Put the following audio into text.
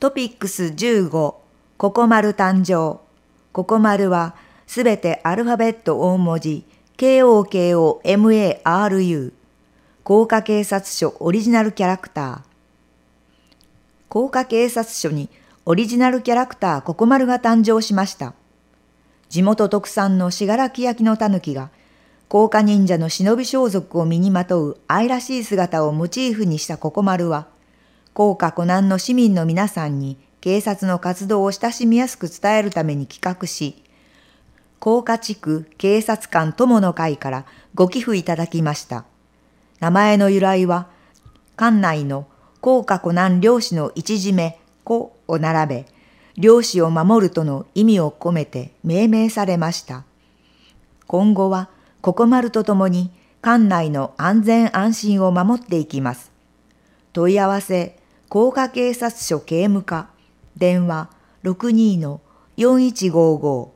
トピックス15、ココマル誕生。ココマルはすべてアルファベット大文字、KOKOMARU。甲賀警察署オリジナルキャラクター。甲賀警察署にオリジナルキャラクターココマルが誕生しました。地元特産の信楽焼のたぬきが、甲賀忍者の忍び装束を身にまとう愛らしい姿をモチーフにしたココマルは、甲賀湖南の市民の皆さんに警察の活動を親しみやすく伝えるために企画し、甲賀地区警察官友の会からご寄付いただきました。名前の由来は、館内の甲賀湖南漁師の一締め、子を並べ、漁師を守るとの意味を込めて命名されました。今後は、ココマルとともに館内の安全安心を守っていきます。問い合わせ、甲賀警察署警務課、電話 62-4155